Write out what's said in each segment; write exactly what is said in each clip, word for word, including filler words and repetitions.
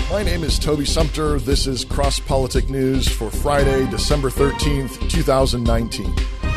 My name is Toby Sumter. This is Cross Politic News for Friday, December thirteenth, twenty nineteen.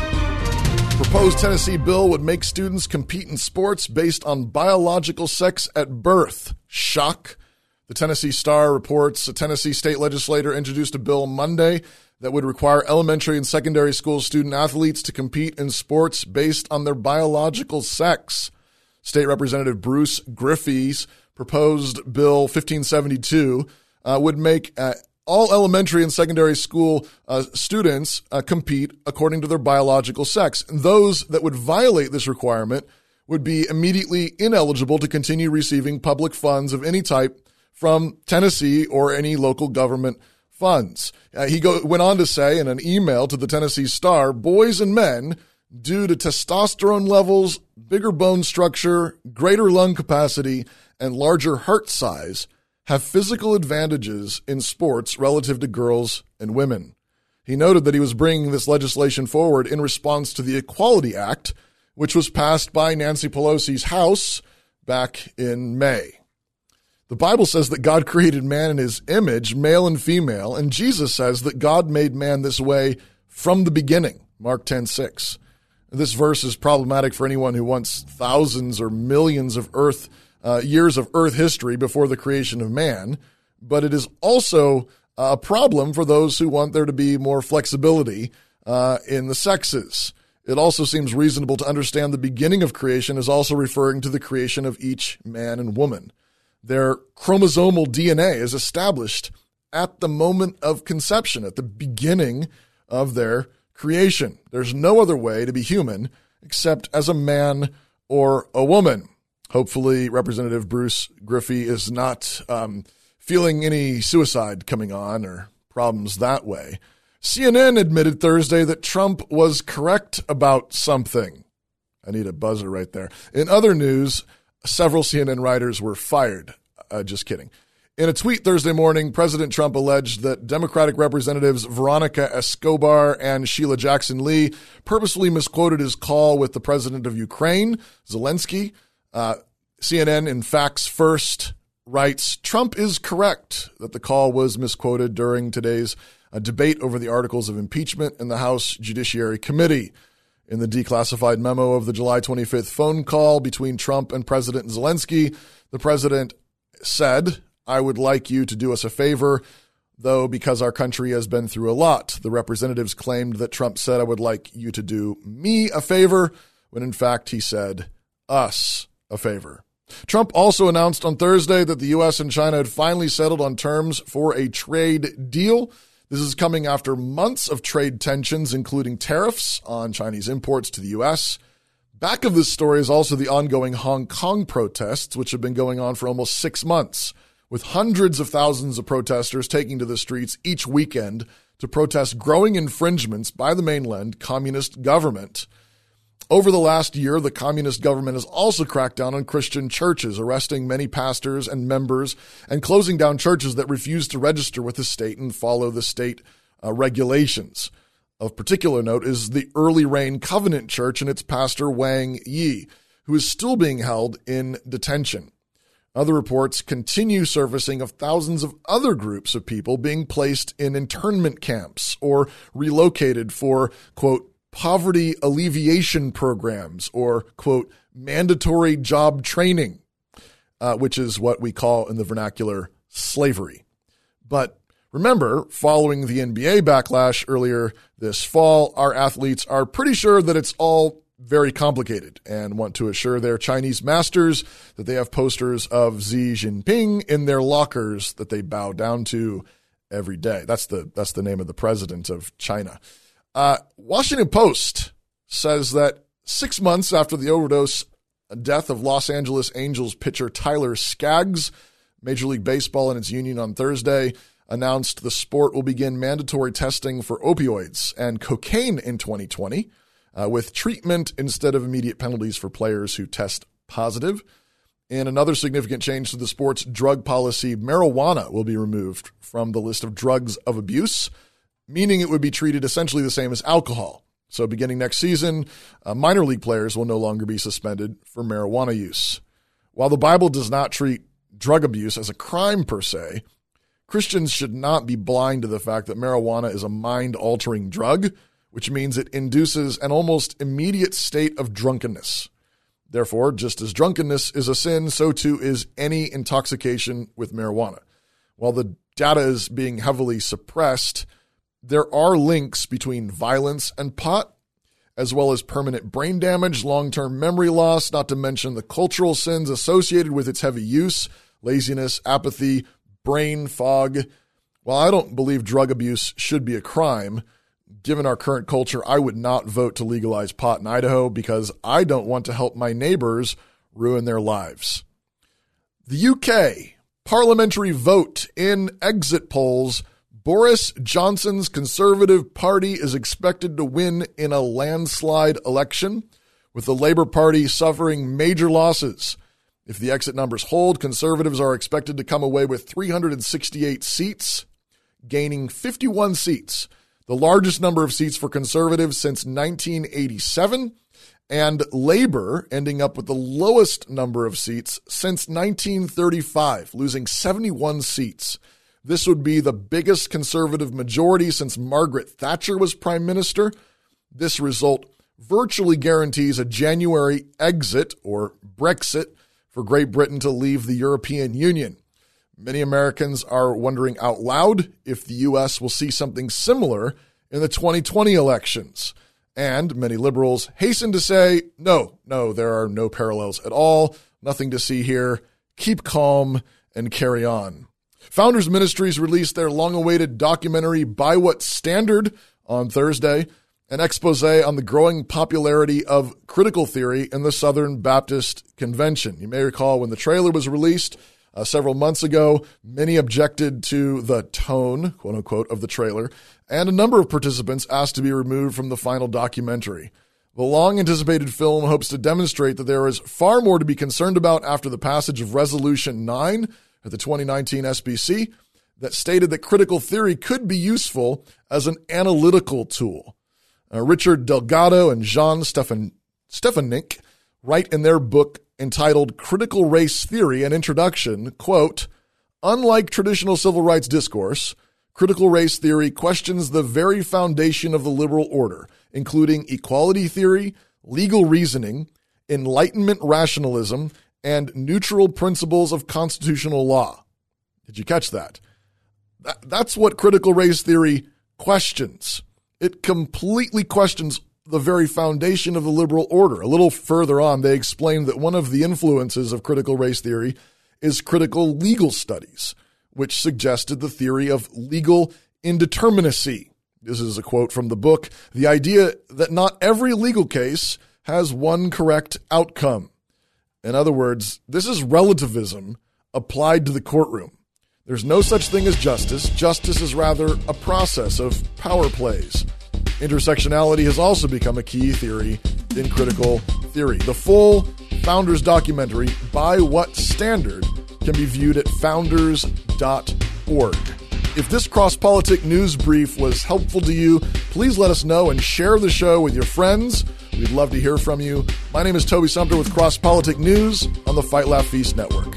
Proposed Tennessee bill would make students compete in sports based on biological sex at birth. Shock. The Tennessee Star reports a Tennessee state legislator introduced a bill Monday that would require elementary and secondary school student athletes to compete in sports based on their biological sex. State Representative Bruce Griffey's proposed Bill fifteen seventy-two uh, would make uh, all elementary and secondary school uh, students uh, compete according to their biological sex. And those that would violate this requirement would be immediately ineligible to continue receiving public funds of any type from Tennessee or any local government funds. Uh, he go, went on to say in an email to the Tennessee Star, boys and men, due to testosterone levels, bigger bone structure, greater lung capacity, and larger heart size, have physical advantages in sports relative to girls and women. He noted that he was bringing this legislation forward in response to the Equality Act, which was passed by Nancy Pelosi's House back in May. The Bible says that God created man in his image, male and female, and Jesus says that God made man this way from the beginning, Mark ten six. This verse is problematic for anyone who wants thousands or millions of earth uh, years of earth history before the creation of man, but it is also a problem for those who want there to be more flexibility uh, in the sexes. It also seems reasonable to understand the beginning of creation is also referring to the creation of each man and woman. Their chromosomal D N A is established at the moment of conception, at the beginning of their creation. There's no other way to be human except as a man or a woman. Hopefully, Representative Bruce Griffey is not um, feeling any suicide coming on or problems that way. C N N admitted Thursday that Trump was correct about something. I need a buzzer right there. In other news, several C N N writers were fired. Uh, just kidding. In a tweet Thursday morning, President Trump alleged that Democratic Representatives Veronica Escobar and Sheila Jackson Lee purposefully misquoted his call with the president of Ukraine, Zelensky. Uh, C N N in Facts First writes, Trump is correct that the call was misquoted during today's uh, debate over the articles of impeachment in the House Judiciary Committee. In the declassified memo of the July twenty-fifth phone call between Trump and President Zelensky, the president said, I would like you to do us a favor, though, because our country has been through a lot. The representatives claimed that Trump said, I would like you to do me a favor, when in fact he said us a favor. Trump also announced on Thursday that the U S and China had finally settled on terms for a trade deal. This is coming after months of trade tensions, including tariffs on Chinese imports to the U S. Back of this story is also the ongoing Hong Kong protests, which have been going on for almost six months, with hundreds of thousands of protesters taking to the streets each weekend to protest growing infringements by the mainland communist government. Over the last year, the communist government has also cracked down on Christian churches, arresting many pastors and members and closing down churches that refuse to register with the state and follow the state uh, regulations. Of particular note is the Early Rain Covenant Church and its pastor Wang Yi, who is still being held in detention. Other reports continue surfacing of thousands of other groups of people being placed in internment camps or relocated for, quote, poverty alleviation programs or, quote, mandatory job training, uh, which is what we call in the vernacular slavery. But remember, following the N B A backlash earlier this fall, our athletes are pretty sure that it's all very complicated and want to assure their Chinese masters that they have posters of Xi Jinping in their lockers that they bow down to every day. That's the that's the name of the president of China. Uh, Washington Post says that six months after the overdose death of Los Angeles Angels pitcher Tyler Skaggs, Major League Baseball and its union on Thursday announced the sport will begin mandatory testing for opioids and cocaine in twenty twenty, uh, with treatment instead of immediate penalties for players who test positive. In another significant change to the sport's drug policy, marijuana will be removed from the list of drugs of abuse, meaning it would be treated essentially the same as alcohol. So beginning next season, uh, minor league players will no longer be suspended for marijuana use. While the Bible does not treat drug abuse as a crime per se, Christians should not be blind to the fact that marijuana is a mind-altering drug, which means it induces an almost immediate state of drunkenness. Therefore, just as drunkenness is a sin, so too is any intoxication with marijuana. While the data is being heavily suppressed, there are links between violence and pot, as well as permanent brain damage, long-term memory loss, not to mention the cultural sins associated with its heavy use, laziness, apathy, brain fog. While I don't believe drug abuse should be a crime, given our current culture, I would not vote to legalize pot in Idaho because I don't want to help my neighbors ruin their lives. The U K, parliamentary vote in exit polls. Boris Johnson's Conservative Party is expected to win in a landslide election, with the Labour Party suffering major losses. If the exit numbers hold, Conservatives are expected to come away with three hundred sixty-eight seats, gaining fifty-one seats, the largest number of seats for Conservatives since nineteen eighty-seven, and Labour ending up with the lowest number of seats since nineteen thirty-five, losing seventy-one seats. This would be the biggest Conservative majority since Margaret Thatcher was Prime Minister. This result virtually guarantees a January exit, or Brexit, for Great Britain to leave the European Union. Many Americans are wondering out loud if the U S will see something similar in the twenty twenty elections. And many liberals hasten to say, no, no, there are no parallels at all, nothing to see here, keep calm and carry on. Founders Ministries released their long-awaited documentary, By What Standard, on Thursday, an expose on the growing popularity of critical theory in the Southern Baptist Convention. You may recall when the trailer was released uh, several months ago, many objected to the tone, quote-unquote, of the trailer, and a number of participants asked to be removed from the final documentary. The long-anticipated film hopes to demonstrate that there is far more to be concerned about after the passage of Resolution nine at the twenty nineteen S B C that stated that critical theory could be useful as an analytical tool. Uh, Richard Delgado and Jean Stefan, Stefanik write in their book entitled Critical Race Theory, an Introduction, quote, unlike traditional civil rights discourse, critical race theory questions the very foundation of the liberal order, including equality theory, legal reasoning, Enlightenment rationalism, and neutral principles of constitutional law. Did you catch that? that? That's what critical race theory questions. It completely questions the very foundation of the liberal order. A little further on, they explain that one of the influences of critical race theory is critical legal studies, which suggested the theory of legal indeterminacy. This is a quote from the book, the idea that not every legal case has one correct outcome. In other words, this is relativism applied to the courtroom. There's no such thing as justice. Justice is rather a process of power plays. Intersectionality has also become a key theory in critical theory. The full Founders documentary, By What Standard, can be viewed at founders dot org. If this cross-politic news brief was helpful to you, please let us know and share the show with your friends. We'd love to hear from you. My name is Toby Sumter with Cross Politic News on the Fight Laugh Feast Network.